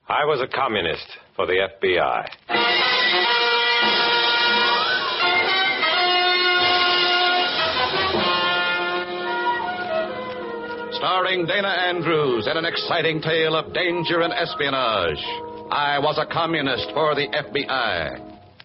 I was a communist for the FBI. Starring Dana Andrews in an exciting tale of danger and espionage. I was a communist for the FBI.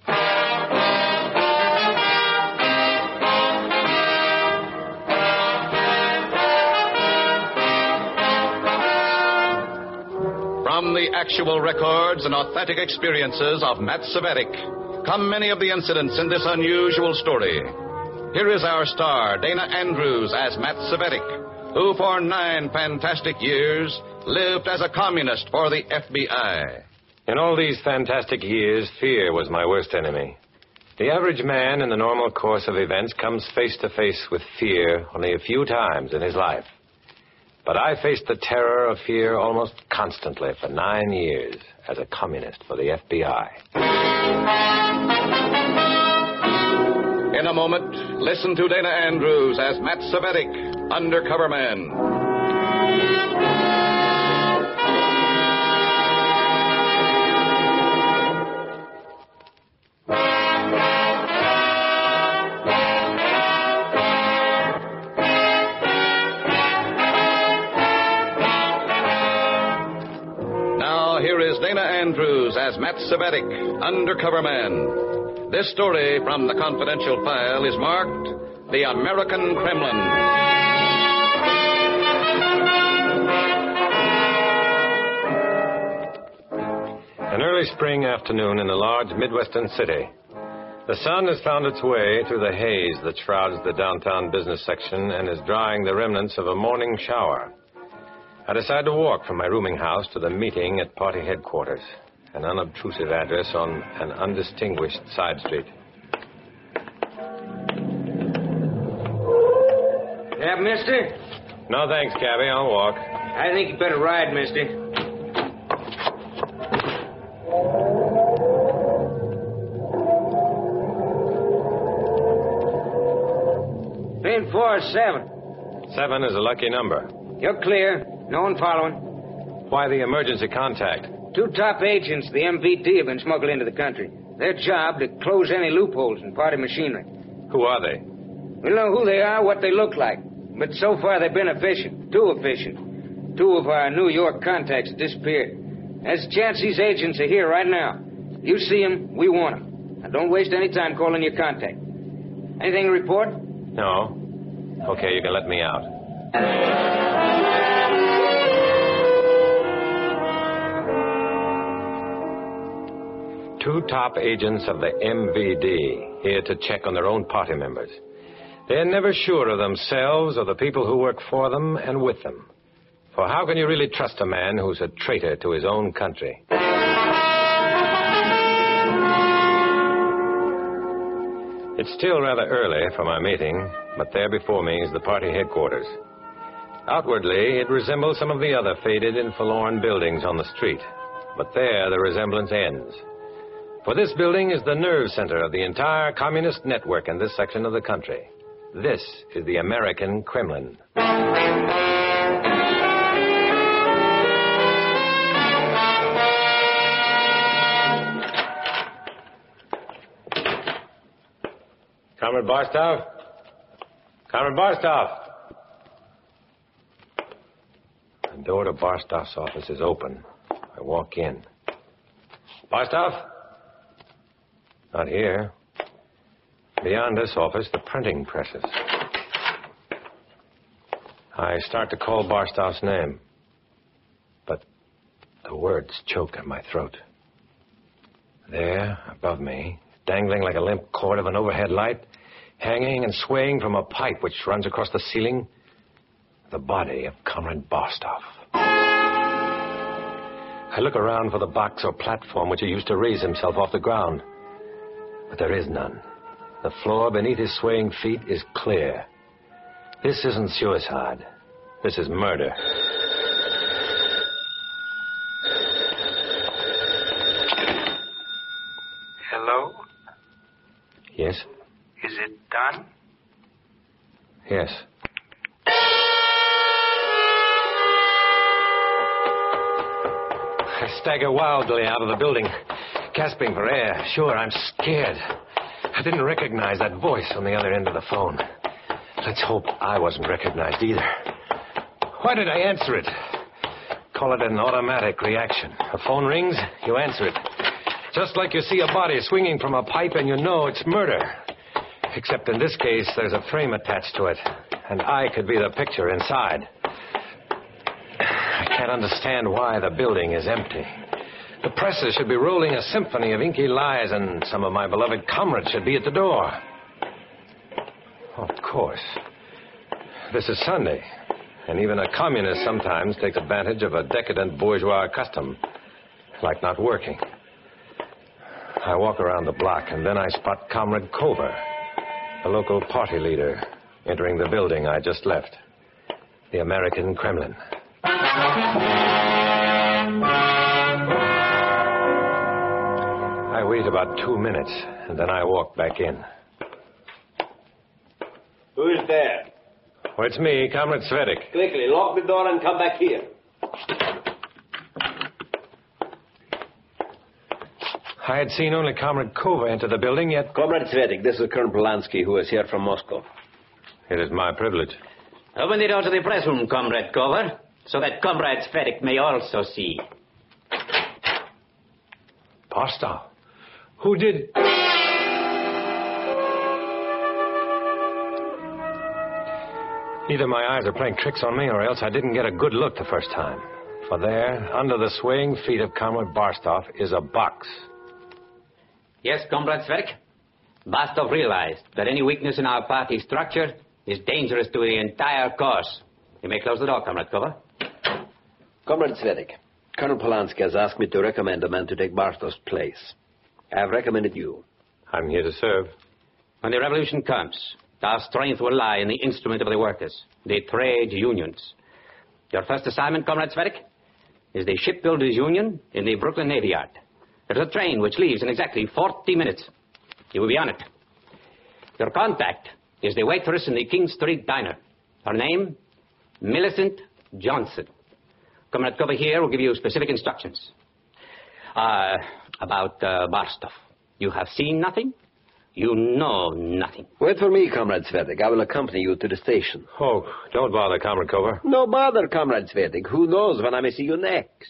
From the actual records and authentic experiences of Matt Cvetic come many of the incidents in this unusual story. Here is our star, Dana Andrews, as Matt Cvetic, who for 9 fantastic years lived as a communist for the FBI. In all these fantastic years, fear was my worst enemy. The average man in the normal course of events comes face to face with fear only a few times in his life. But I faced the terror of fear almost constantly for 9 years as a communist for the FBI. In a moment, listen to Dana Andrews as Matt Cvetic, Undercover Man. Here is Dana Andrews as Matt Cvetic, Undercover Man. This story from the confidential file is marked The American Kremlin. An early spring afternoon in a large Midwestern city. The sun has found its way through the haze that shrouds the downtown business section and is drying the remnants of a morning shower. I decide to walk from my rooming house to the meeting at party headquarters, an unobtrusive address on an undistinguished side street. Yeah, mister? No, thanks, Cabby. I'll walk. I think you better ride, mister. Lane 4 is 7. 7 is a lucky number. You're clear. No one following. Why the emergency contact? 2 top agents of the MVD have been smuggled into the country. Their job to close any loopholes in party machinery. Who are they? We don't know who they are, what they look like. But so far they've been efficient. Too efficient. 2 of our New York contacts disappeared. There's a chance these agents are here right now. You see them, we want them. Now don't waste any time calling your contact. Anything to report? No. Okay, you can let me out. Two top agents of the MVD here to check on their own party members. They're never sure of themselves or the people who work for them and with them. For how can you really trust a man who's a traitor to his own country? It's still rather early for my meeting, but there before me is the party headquarters. Outwardly, it resembles some of the other faded and forlorn buildings on the street. But there the resemblance ends. For this building is the nerve center of the entire communist network in this section of the country. This is the American Kremlin. Comrade Barstow? Comrade Barstow! The door to Barstow's office is open. I walk in. Barstow? Not here. Beyond this office, the printing presses. I start to call Barstow's name, but the words choke at my throat. There, above me, dangling like a limp cord of an overhead light, hanging and swaying from a pipe which runs across the ceiling, the body of Comrade Barstow. I look around for the box or platform which he used to raise himself off the ground. But there is none. The floor beneath his swaying feet is clear. This isn't suicide. This is murder. Hello? Yes? Is it done? Yes. I stagger wildly out of the building, gasping for air. Sure, I'm scared. I didn't recognize that voice on the other end of the phone. Let's hope I wasn't recognized either. Why did I answer it? Call it an automatic reaction. A phone rings, you answer it. Just like you see a body swinging from a pipe and you know it's murder. Except in this case, there's a frame attached to it, and I could be the picture inside. I can't understand why the building is empty. The presses should be rolling a symphony of inky lies, and some of my beloved comrades should be at the door. Of course. This is Sunday, and even a communist sometimes takes advantage of a decadent bourgeois custom, like not working. I walk around the block, and then I spot Comrade Cover, the local party leader, entering the building I just left, the American Kremlin. I wait about 2 minutes, and then I walk back in. Who's there? Well, it's me, Comrade Svedik. Quickly, lock the door and come back here. I had seen only Comrade Kova enter the building, yet... Comrade Svedik, this is Colonel Polanski, who is here from Moscow. It is my privilege. Open the door to the press room, Comrade Cover, so that Comrade Svedik may also see. Barstow? Who did... Either my eyes are playing tricks on me, or else I didn't get a good look the first time. For there, under the swaying feet of Comrade Barstow, is a box. Yes, Comrade Svedik. Barstow realized that any weakness in our party structure is dangerous to the entire cause. You may close the door, Comrade Cover. Comrade Svedik, Colonel Polanski has asked me to recommend a man to take Barstow's place. I have recommended you. I'm here to serve. When the revolution comes, our strength will lie in the instrument of the workers, the trade unions. Your first assignment, Comrade Svedik, is the Shipbuilders Union in the Brooklyn Navy Yard. There's a train which leaves in exactly 40 minutes. You will be on it. Your contact is the waitress in the King Street Diner. Her name, Millicent Johnson. Comrade Cover here will give you specific instructions. About Barstow. You have seen nothing? You know nothing. Wait for me, Comrade Svedik. I will accompany you to the station. Oh, don't bother, Comrade Cover. No bother, Comrade Svedik. Who knows when I may see you next?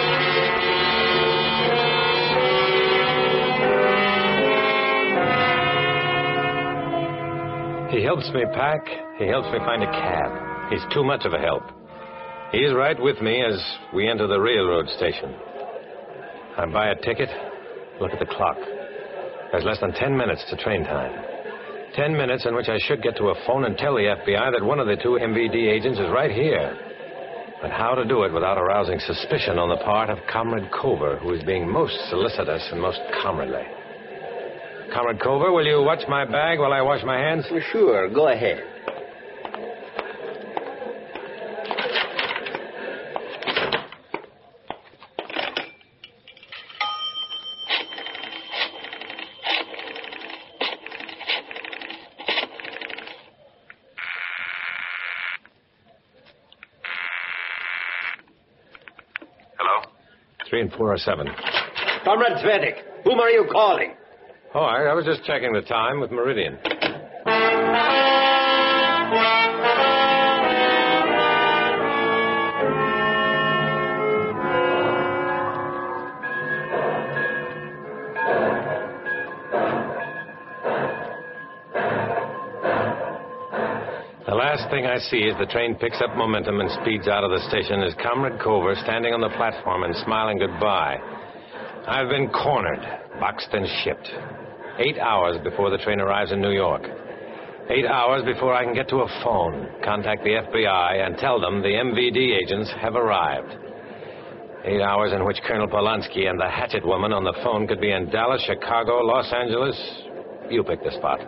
He helps me pack. He helps me find a cab. He's too much of a help. He's right with me as we enter the railroad station. I buy a ticket, look at the clock. There's less than 10 minutes to train time. 10 minutes in which I should get to a phone and tell the FBI that one of the two MVD agents is right here. But how to do it without arousing suspicion on the part of Comrade Cover, who is being most solicitous and most comradely. Comrade Cover, will you watch my bag while I wash my hands? Sure, go ahead. Hello? 3 and 407. Comrade Svedik, whom are you calling? Oh, I was just checking the time with Meridian. The last thing I see as the train picks up momentum and speeds out of the station is Comrade Cover standing on the platform and smiling goodbye. I've been cornered, boxed and shipped. 8 hours before the train arrives in New York. 8 hours before I can get to a phone, contact the FBI, and tell them the MVD agents have arrived. 8 hours in which Colonel Polanski and the hatchet woman on the phone could be in Dallas, Chicago, Los Angeles. You pick the spot.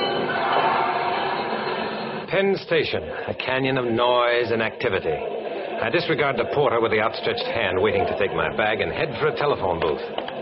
Penn Station, a canyon of noise and activity. I disregard the porter with the outstretched hand waiting to take my bag and head for a telephone booth.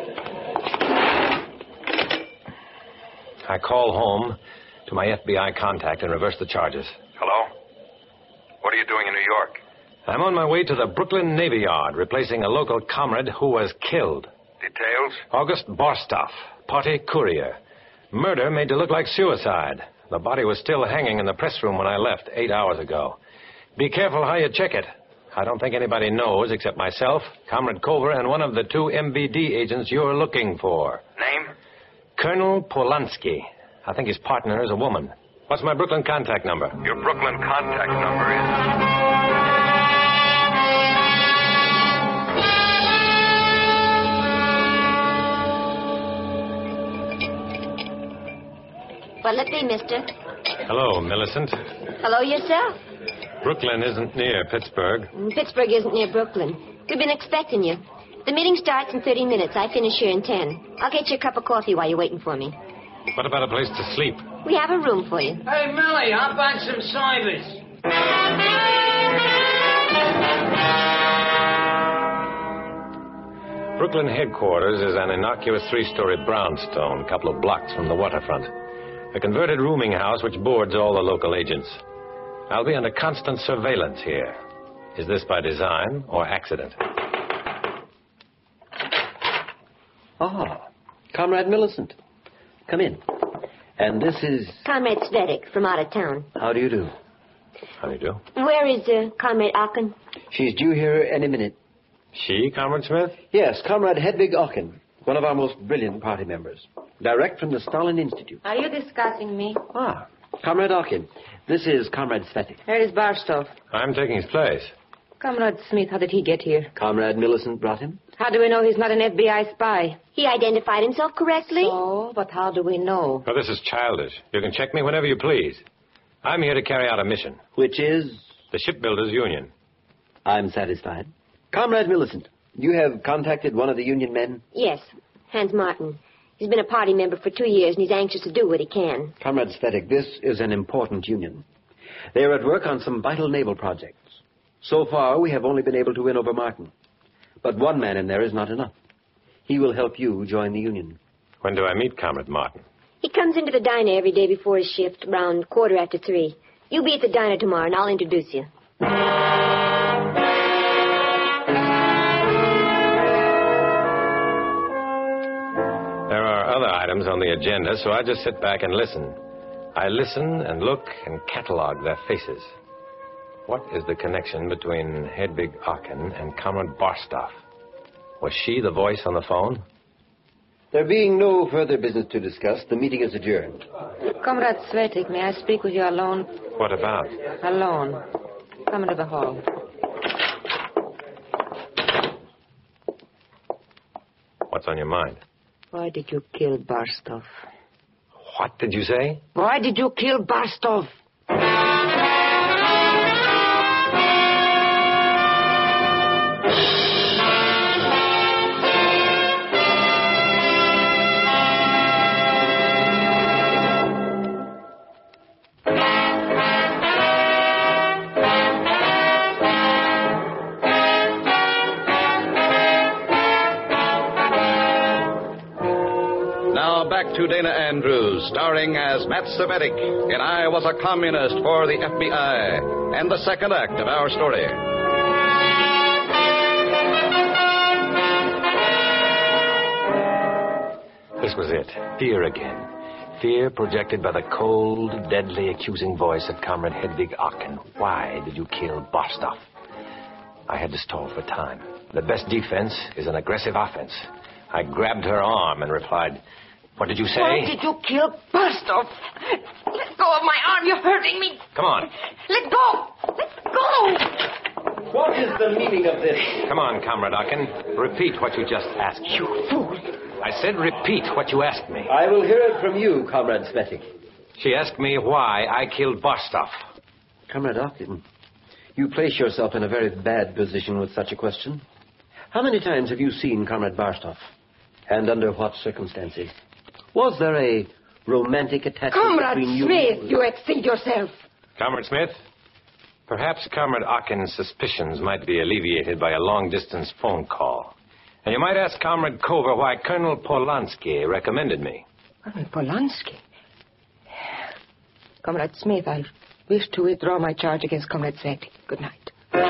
I call home to my FBI contact and reverse the charges. Hello? What are you doing in New York? I'm on my way to the Brooklyn Navy Yard, replacing a local comrade who was killed. Details? August Barstoff, party courier. Murder made to look like suicide. The body was still hanging in the press room when I left 8 hours ago. Be careful how you check it. I don't think anybody knows except myself, Comrade Culver, and one of the 2 MVD agents you're looking for. Name? Colonel Polanski. I think his partner is a woman. What's my Brooklyn contact number? Your Brooklyn contact number is... What'll it be, mister? Hello, Millicent. Hello yourself. Brooklyn isn't near Pittsburgh. Pittsburgh isn't near Brooklyn. We've been expecting you. The meeting starts in 30 minutes. I finish here in 10. I'll get you a cup of coffee while you're waiting for me. What about a place to sleep? We have a room for you. Hey, Millie, how about some cybers? Brooklyn headquarters is an innocuous 3-story brownstone, a couple of blocks from the waterfront. A converted rooming house which boards all the local agents. I'll be under constant surveillance here. Is this by design or accident? Ah, Comrade Millicent. Come in. And this is... Comrade Svedik from out of town. How do you do? How do you do? Where is Comrade Aachen? She's due here any minute. She, Comrade Smith? Yes, Comrade Hedvig Aachen, one of our most brilliant party members. Direct from the Stalin Institute. Are you discussing me? Ah, Comrade Aachen, this is Comrade Svetik. Where is Barstow? I'm taking his place. Comrade Smith, how did he get here? Comrade Millicent brought him. How do we know he's not an FBI spy? He identified himself correctly. Oh, but how do we know? Oh, this is childish. You can check me whenever you please. I'm here to carry out a mission. Which is... The Shipbuilders Union. I'm satisfied. Comrade Millicent, you have contacted one of the union men? Yes, Hans Martin. He's been a party member for 2 years, and he's anxious to do what he can. Comrade Svetik, this is an important union. They are at work on some vital naval projects. So far, we have only been able to win over Martin. But one man in there is not enough. He will help you join the union. When do I meet Comrade Martin? He comes into the diner every day before his shift, around 3:15. You'll be at the diner tomorrow, and I'll introduce you. There are other items on the agenda, so I just sit back and listen. I listen and look and catalog their faces. What is the connection between Hedvig Aachen and Comrade Barstoff? Was she the voice on the phone? There being no further business to discuss, the meeting is adjourned. Comrade Svetik, may I speak with you alone? What about? Alone. Come into the hall. What's on your mind? Why did you kill Barstow? What did you say? Why did you kill Barstow? To Dana Andrews, starring as Matt Savetic in I Was a Communist for the FBI, and the second act of our story. This was it. Fear again. Fear projected by the cold, deadly, accusing voice of Comrade Hedvig Aachen. Why did you kill Barstow? I had to stall for time. The best defense is an aggressive offense. I grabbed her arm and replied... What did you say? Why did you kill Barstow? Let go of my arm. You're hurting me. Come on. Let go. Let go. What is the meaning of this? Come on, Comrade Aachen. Repeat what you just asked. You fool. I said repeat what you asked me. I will hear it from you, Comrade Svetik. She asked me why I killed Barstow. Comrade Aachen, you place yourself in a very bad position with such a question. How many times have you seen Comrade Barstow? And under what circumstances? Was there a romantic attachment Comrade between you... Smith, you exceed yourself. Comrade Smith, Perhaps Comrade Okin's suspicions might be alleviated by a long-distance phone call. And you might ask Comrade Kover why Colonel Polanski recommended me. Colonel Polanski? Comrade Smith, I wish to withdraw my charge against Comrade Cvetic. Good night.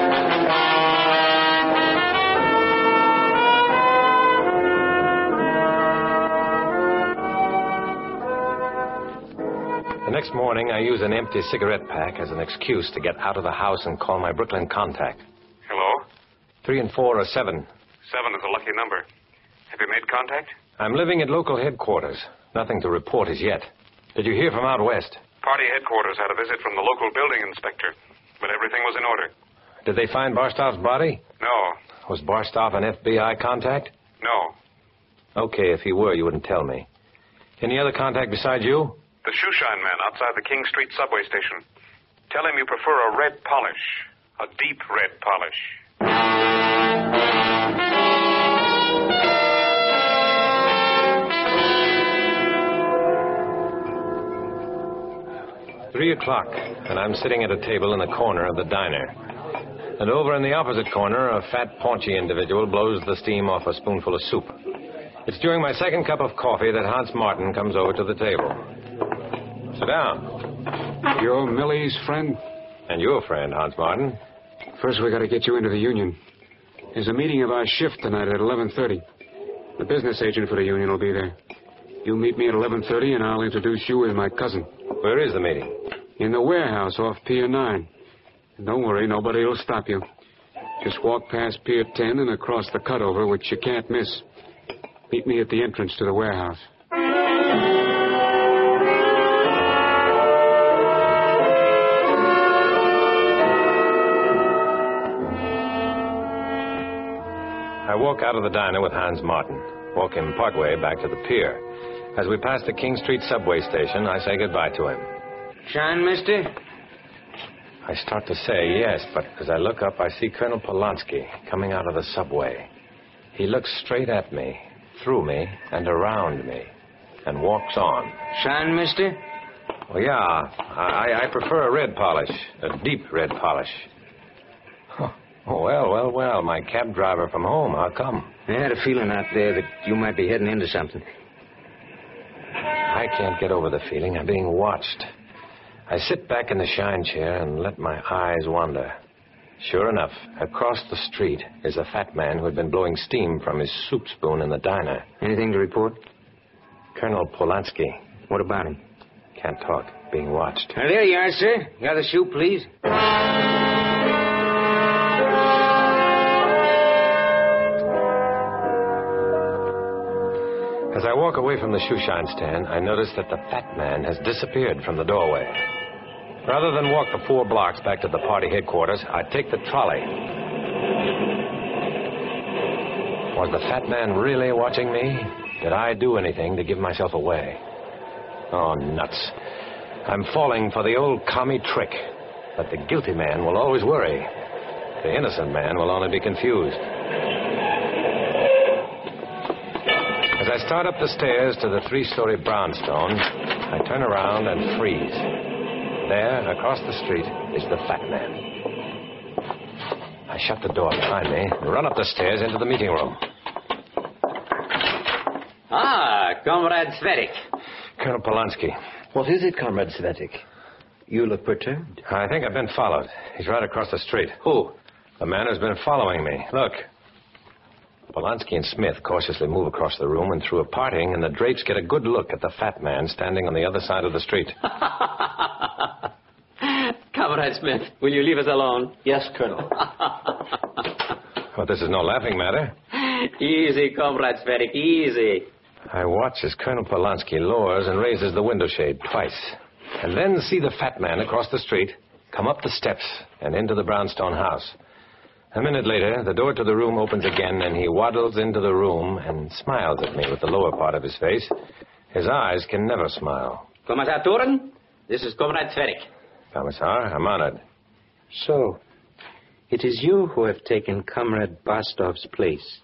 The next morning, I use an empty cigarette pack as an excuse to get out of the house and call my Brooklyn contact. Hello? 3 and 4 are 7. 7 is a lucky number. Have you made contact? I'm living at local headquarters. Nothing to report as yet. Did you hear from out west? Party headquarters had a visit from the local building inspector, but everything was in order. Did they find Barstow's body? No. Was Barstow an FBI contact? No. Okay, if he were, you wouldn't tell me. Any other contact besides you? The shoeshine man outside the King Street subway station. Tell him you prefer a red polish. A deep red polish. 3 o'clock, and I'm sitting at a table in the corner of the diner. And over in the opposite corner, a fat, paunchy individual blows the steam off a spoonful of soup. It's during my second cup of coffee that Hans Martin comes over to the table. Sit down. You're Millie's friend? And your friend, Hans Martin. First, we got to get you into the union. There's a meeting of our shift tonight at 11:30. The business agent for the union will be there. You meet me at 11:30, and I'll introduce you as my cousin. Where is the meeting? In the warehouse off Pier 9. And don't worry, nobody will stop you. Just walk past Pier 10 and across the cutover, which you can't miss. Meet me at the entrance to the warehouse. I walk out of the diner with Hans Martin. Walk him partway back to the pier. As we pass the King Street subway station, I say goodbye to him. Shine, mister? I start to say yes, but as I look up, I see Colonel Polanski coming out of the subway. He looks straight at me, through me, and around me, and walks on. Shine, mister? Well, yeah, I prefer a red polish, a deep red polish. Oh, well, my cab driver from home, how come? I had a feeling out there that you might be heading into something. I can't get over the feeling I'm being watched. I sit back in the shine chair and let my eyes wander. Sure enough, across the street is a fat man who had been blowing steam from his soup spoon in the diner. Anything to report? Colonel Polanski. What about him? Can't talk. Being watched. There you are, sir. Got the shoe, please. As I walk away from the shoeshine stand, I notice that the fat man has disappeared from the doorway. Rather than walk the 4 blocks back to the party headquarters, I take the trolley. Was the fat man really watching me? Did I do anything to give myself away? Oh, nuts. I'm falling for the old commie trick that the guilty man will always worry. The innocent man will only be confused. As I start up the stairs to the 3-story brownstone, I turn around and freeze. There, across the street, is the fat man. I shut the door behind me and run up the stairs into the meeting room. Ah, Comrade Cvetic. Colonel Polanski. What is it, Comrade Cvetic? You look perturbed. I think I've been followed. He's right across the street. Who? The man who's been following me. Look. Polanski and Smith cautiously move across the room, and through a parting, and the drapes get a good look at the fat man standing on the other side of the street. Comrade Smith, will you leave us alone? Yes, Colonel. But this is no laughing matter. Easy, Comrade Cvetic, easy. I watch as Colonel Polanski lowers and raises the window shade twice, and then see the fat man across the street come up the steps and into the brownstone house. A minute later, the door to the room opens again, and he waddles into the room and smiles at me with the lower part of his face. His eyes can never smile. Commissar Turen, this is Comrade Cvetic. Commissar, I'm honored. So, it is you who have taken Comrade Bastow's place.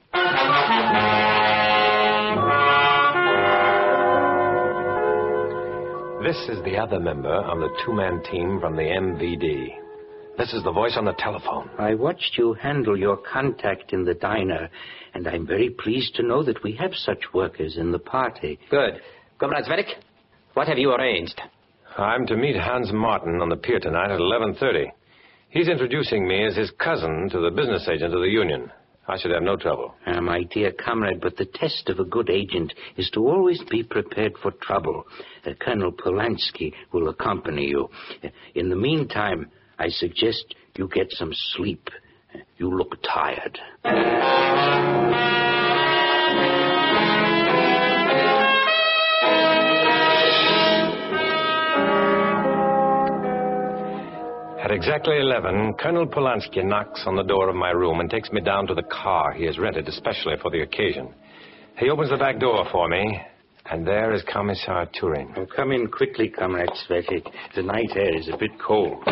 This is the other member of the 2-man team from the MVD. This is the voice on the telephone. I watched you handle your contact in the diner, and I'm very pleased to know that we have such workers in the party. Good. Comrade Zvetic, what have you arranged? I'm to meet Hans Martin on the pier tonight at 11:30. He's introducing me as his cousin to the business agent of the union. I should have no trouble. My dear comrade, but the test of a good agent is to always be prepared for trouble. Colonel Polanski will accompany you. In the meantime, I suggest you get some sleep. You look tired. At exactly 11, Colonel Polanski knocks on the door of my room and takes me down to the car he has rented especially for the occasion. He opens the back door for me, and there is Commissar Turin. Oh, come in quickly, Comrade Zvetic. The night air is a bit cold.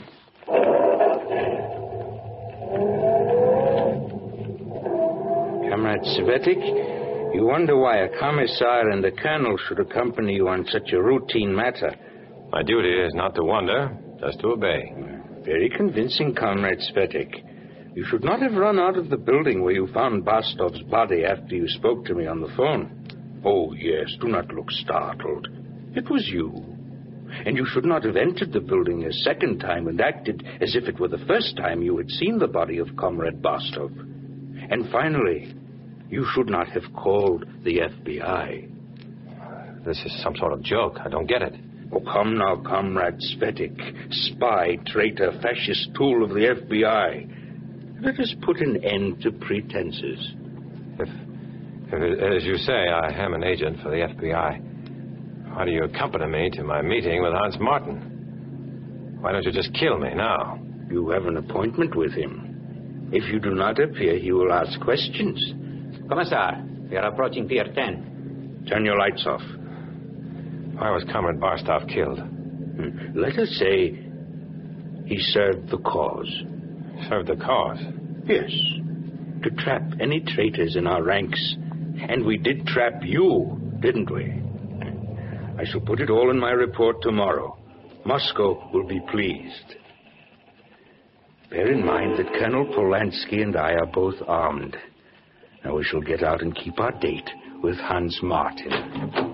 Comrade Zvetic, you wonder why a commissar and a colonel should accompany you on such a routine matter. My duty is not to wonder, just to obey. Very convincing, Comrade Zvetic. You should not have run out of the building where you found Bastov's body after you spoke to me on the phone. Oh, yes, do not look startled. It was you. And you should not have entered the building a second time and acted as if it were the first time you had seen the body of Comrade Bastov. And finally, you should not have called the FBI. This is some sort of joke. I don't get it. Oh, come now, Comrade Zvetic. Spy, traitor, fascist tool of the FBI. Let us put an end to pretenses. If, as you say, I am an agent for the FBI, why do you accompany me to my meeting with Hans Martin? Why don't you just kill me now? You have an appointment with him. If you do not appear, he will ask questions. Commissar, we are approaching Pier 10. Turn your lights off. Why was Comrade Bastov killed? Let us say he served the cause. Served the cause? Yes. To trap any traitors in our ranks. And we did trap you, didn't we? I shall put it all in my report tomorrow. Moscow will be pleased. Bear in mind that Colonel Polanski and I are both armed. Now we shall get out and keep our date with Hans Martin.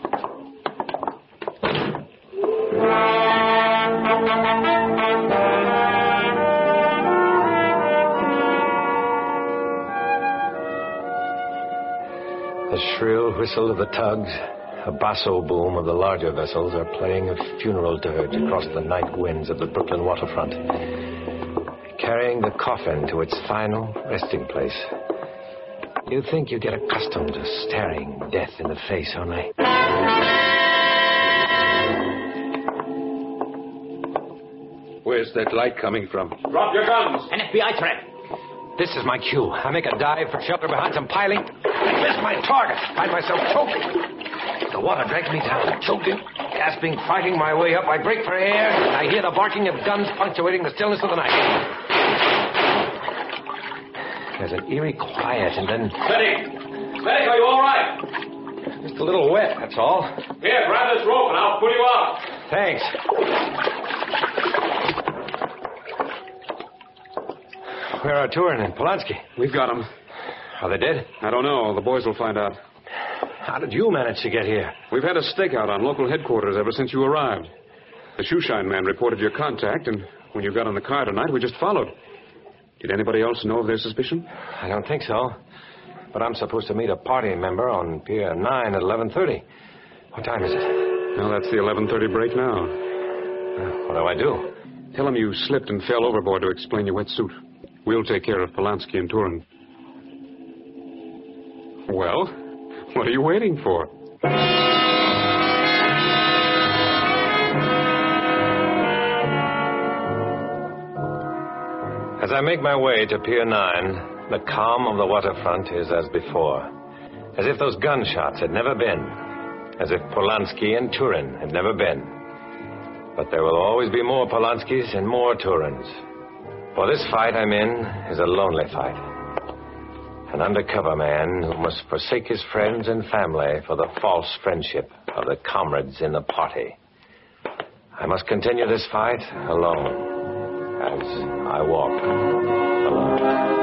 The shrill whistle of the tugs, a basso boom of the larger vessels are playing a funeral dirge across the night winds of the Brooklyn waterfront, carrying the coffin to its final resting place. You think you get accustomed to staring death in the face only. Where's that light coming from? Drop your guns! An FBI threat. This is my cue. I make a dive for shelter behind some piling. I miss my target. Find myself choking. The water drags me down. Choking, gasping, fighting my way up. I break for air. I hear the barking of guns punctuating the stillness of the night. There's an eerie quiet, and then... Zvetic, are you all right? Just a little wet, that's all. Here, grab this rope and I'll pull you out. Thanks. Where are Turin and Polanski? We've got them. Are they dead? I don't know. The boys will find out. How did you manage to get here? We've had a stakeout on local headquarters ever since you arrived. The shoeshine man reported your contact, and when you got on the car tonight, we just followed. Did anybody else know of their suspicion? I don't think so. But I'm supposed to meet a party member on Pier 9 at 11:30. What time is it? Well, that's the 11:30 break now. What do I do? Tell him you slipped and fell overboard to explain your wetsuit. We'll take care of Polanski and Turin. Well, what are you waiting for? As I make my way to Pier 9, the calm of the waterfront is as before. As if those gunshots had never been. As if Polanski and Turin had never been. But there will always be more Polanskis and more Turins. For this fight I'm in is a lonely fight. An undercover man who must forsake his friends and family for the false friendship of the comrades in the party. I must continue this fight alone. as I walk alone.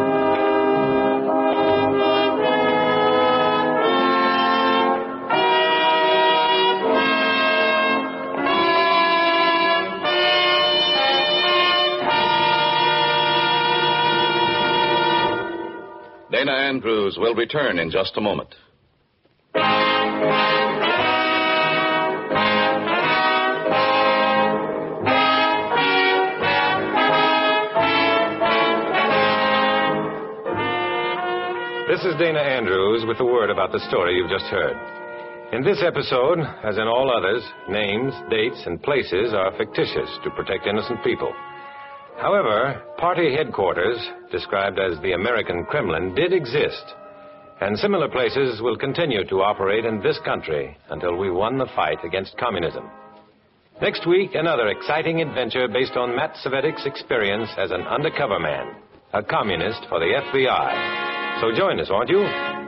Dana Andrews will return in just a moment. This is Dana Andrews with the word about the story you've just heard. In this episode, as in all others, names, dates, and places are fictitious to protect innocent people. However, party headquarters, described as the American Kremlin, did exist, and similar places will continue to operate in this country until we won the fight against communism. Next week, another exciting adventure based on Matt Cvetic's experience as an undercover man, a communist for the FBI. So join us, won't you?